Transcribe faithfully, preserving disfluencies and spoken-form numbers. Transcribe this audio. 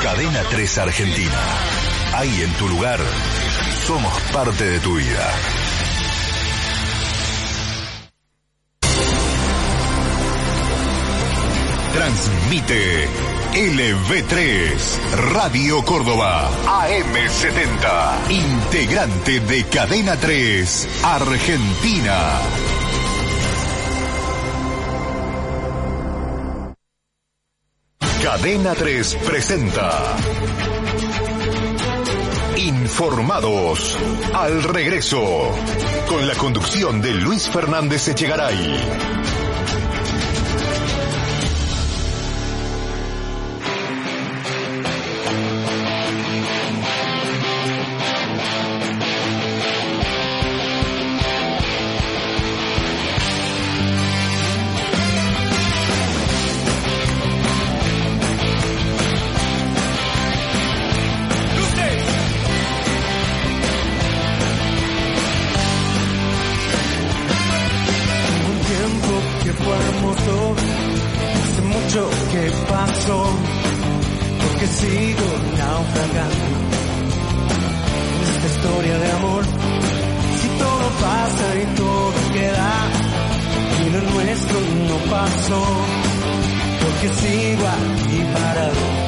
Cadena tres Argentina. Ahí en tu lugar, somos parte de tu vida. Transmite L V tres, Radio Córdoba, A M setenta, integrante de Cadena tres Argentina. Cadena tres presenta Informados al regreso, con la conducción de Luis Fernández Echegaray. Porque sigo aquí parado.